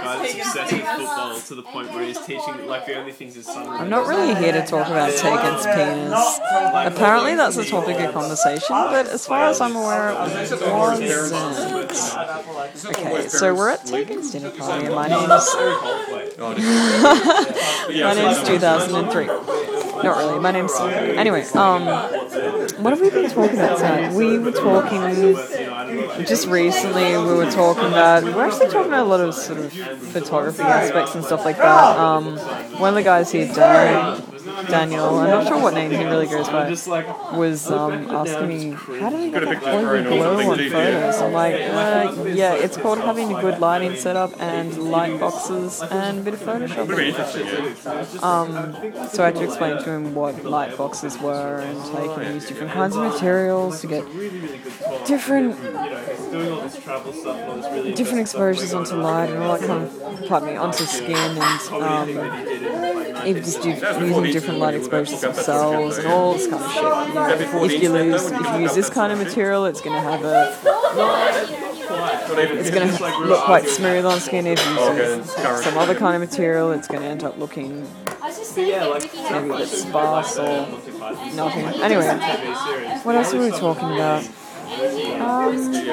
guy's obsessed with football to the point where he's teaching, like, the only things his son I'm not really here to talk about Tegan's penis. Apparently that's a topic of conversation, but as far as I'm aware, it wasn't. Okay, so we're at Tegan's dinner party, and my name's 2003. Not really, my name's... Anyway, what have we been talking about tonight? We were talking... Just recently, we're actually talking about a lot of sort of photography aspects and stuff like that. One of the guys here, Daniel, I'm not sure what name he really goes by, was asking me, how do we get that oily glow on photos? I'm like, yeah, it's called having a good lighting setup and light boxes and a bit of Photoshop. So I had to explain to him what light boxes were and how you can use different kinds of materials to get different exposures onto light and all that kind of, onto skin and even just using different light exposures of cells and all this kind of shit. If you use this kind of material, it's going to have it's going to look quite smooth on skin. If you use some other kind of material, it's going to end up looking maybe a bit sparse or nothing. Anyway, what else were we talking about? We're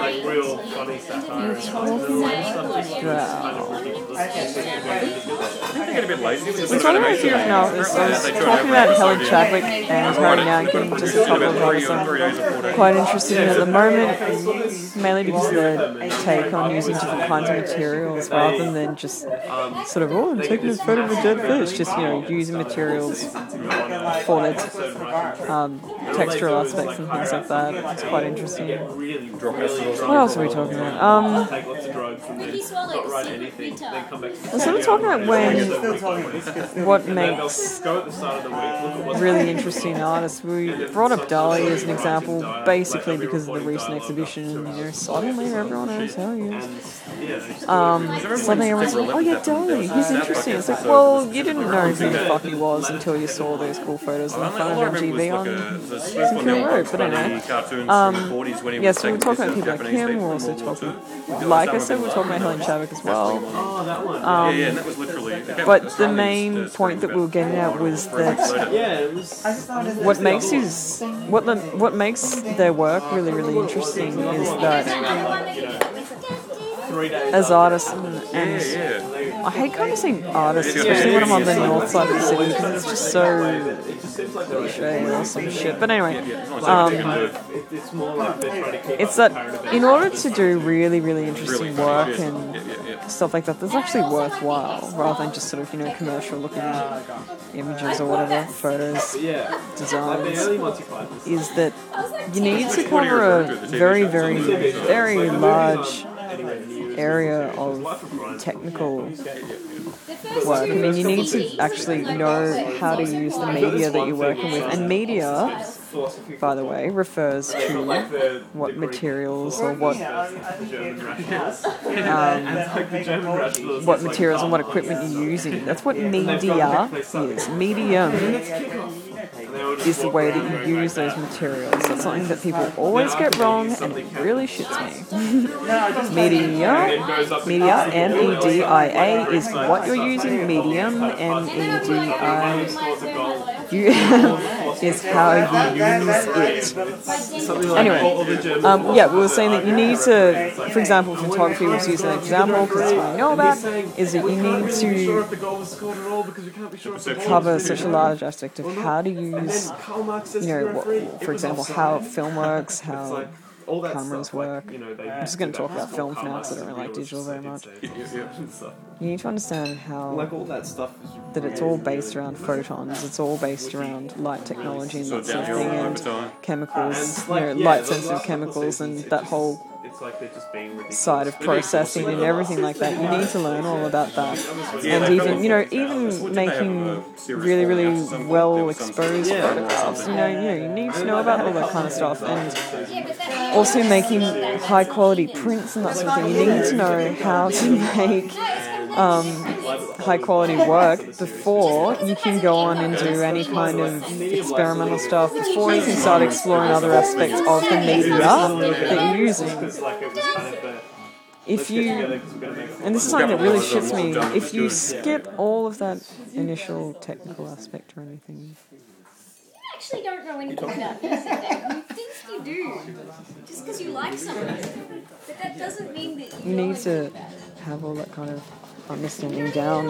talking about a few of artists. I was talking about Helen Chadwick and Harry Nankin, just a couple of artists I'm quite interested in at the moment, mainly because of their take on using different kinds of materials rather than just sort of, I'm taking a photo of a dead fish, just, using materials for their textural aspects and things like that. It's quite interesting. What else are we talking about? I'm sort of talking about what makes really interesting artists. We brought up Dali as an example, basically because of the recent exhibition. Suddenly everyone knows how he is. Suddenly everyone's like, oh yeah, Dali, he's interesting. It's like, well, you didn't know who the fuck he was until you saw those cool photos in front of MTV on Secure Road. But anyway, so we're talking about people like him. We're also talking, like I said, we're talking about Helen Chadwick as well. But the main point that we were getting at was that what makes their work really, really interesting is that as artists and I hate kind of saying artists, especially when I'm on the north side of the city because it's just so cliche or some shit. But anyway, it's that in order to do really, really interesting work and stuff like that, that's actually worthwhile rather than just sort of, commercial looking images or whatever, photos, designs, is that you need to cover a very, very, very large area of technical work. I mean, you need to actually know how to use the media that you're working with. And media, by the way, refers to what materials or what materials and what equipment you're using. That's what media is. Medium is the way that you use those materials. That's something that people always get wrong, and it really shits me. Media, M-E-D-I-A, is what you're using. Medium, M-E-D-I, is how you use it. Anyway, we were saying that you need to, for example, photography was using an example because that's what I know about, is that you need to cover such a large aspect of how to use, for example, how film works, how cameras work. I'm just going to talk about film for now because I don't really like digital very much. You need to understand how that it's all based around photons, it's all based around light technology and that sort of thing, and chemicals, light sensitive chemicals and that whole side of processing and everything like that. You need to learn all about that. And even making really, really well exposed photographs, you need to know about all that kind of stuff. And also making high quality prints and that sort of thing. You need to know how to make high quality work before you can go on and do any kind of experimental stuff, before you can start exploring other aspects of the media that you're using. if you, and this is something that really shits me, if you skip all of that initial technical aspect or anything. You actually don't know anything about music then. You think you do. Just because you like something. But that doesn't mean that you need to have all that kind of understanding down.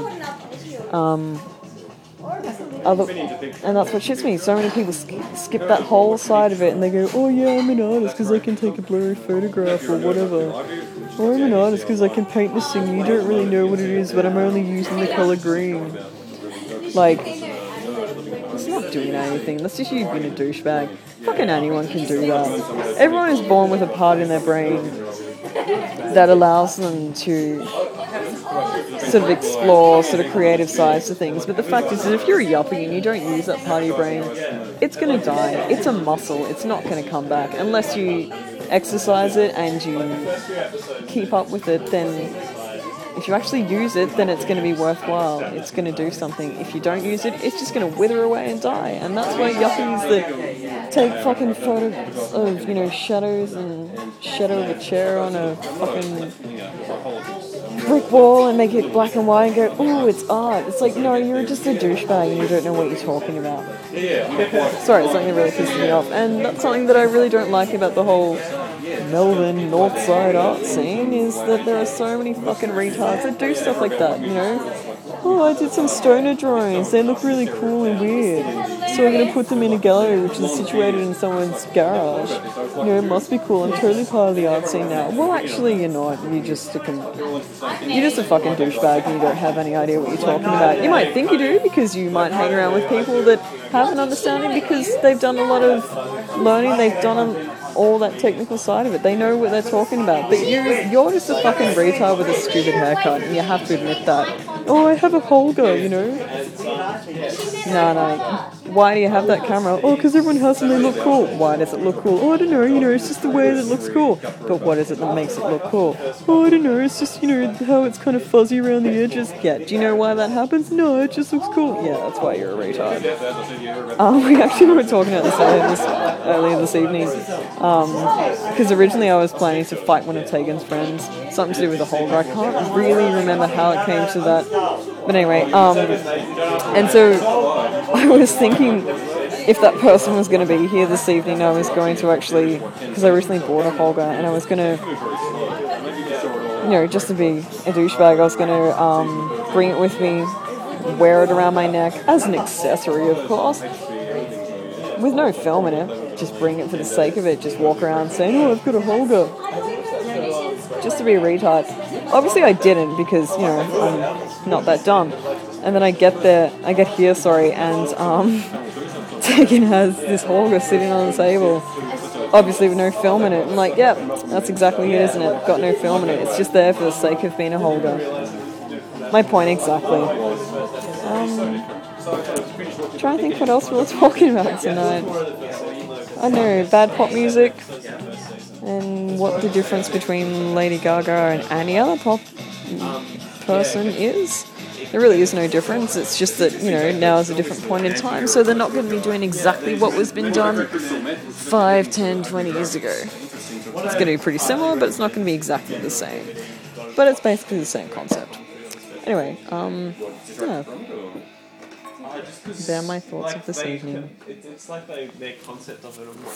And that's what shits me. So many people skip that whole side of it and they go, oh yeah, I'm an artist because I can take a blurry photograph or whatever. Or I'm an artist because I can paint this thing. You don't really know what it is, but I'm only using the colour green. Like, it's not doing anything. That's just you being a douchebag. Fucking anyone can do that. Everyone is born with a part in their brain that allows them to sort of explore sort of creative sides to things. But the fact is that if you're a yuppie and you don't use that part of your brain, it's going to die. It's a muscle. It's not going to come back. Unless you exercise it and you keep up with it, then if you actually use it, then it's going to be worthwhile. It's going to do something. If you don't use it, it's just going to wither away and die. And that's why yuppies that take fucking photos of, you know, shadows and shadow of a chair on a fucking brick wall and make it black and white and go, oh, it's art. It's like, no, you're just a douchebag and you don't know what you're talking about. Sorry, it's something that really pisses me off. And that's something that I really don't like about the whole Melbourne Northside art scene, is that there are so many fucking retards that do stuff like that, you know? Oh, I did some stoner drawings, they look really cool and weird, so I'm going to put them in a gallery which is situated in someone's garage. You know, it must be cool, I'm totally part of the art scene now. Well, actually, you're not. You're just a fucking douchebag and you don't have any idea what you're talking about. You might think you do because you might hang around with people that have an understanding because they've done a lot of learning, they've done all that technical side of it. They know what they're talking about. But you're just a fucking retard with a stupid haircut, and you have to admit that. Oh, I have a Holga, you know? No. Why do you have that camera? Oh, because everyone has them, they look cool. Why does it look cool? Oh, I don't know, you know, it's just the way that it looks cool. But what is it that makes it look cool? Oh, I don't know, it's just, you know, how it's kind of fuzzy around the edges. Yeah, do you know why that happens? No, it just looks cool. Yeah, that's why you're a retard. We actually were talking about this earlier this evening. Because originally I was planning to fight one of Tegan's friends, something to do with the Holga. I can't really remember how it came to that. But anyway, and so I was thinking if that person was going to be here this evening, I was going to actually, because I recently bought a Holga, and I was going to, you know, just to be a douchebag, I was going to bring it with me, wear it around my neck, as an accessory, of course, with no film in it, just bring it for the sake of it, just walk around saying, oh, I've got a Holga, just to be a retard. Obviously I didn't, because, you know, I'm not that dumb. And then I get here, and Tegan has this Holga sitting on the table, obviously with no film in it. I'm like, yeah, that's exactly it, isn't it? Got no film in it. It's just there for the sake of being a Holga. My point exactly. Trying to think what else we were talking about tonight. I don't know, bad pop music, and what the difference between Lady Gaga and any other pop person is. There really is no difference. It's just that, you know, now is a different point in time, so they're not going to be doing exactly what was been done 5, 10, 20 years ago. It's going to be pretty similar, but it's not going to be exactly the same. But it's basically the same concept. Anyway, yeah. They're my thoughts of this evening. It's like their concept of it.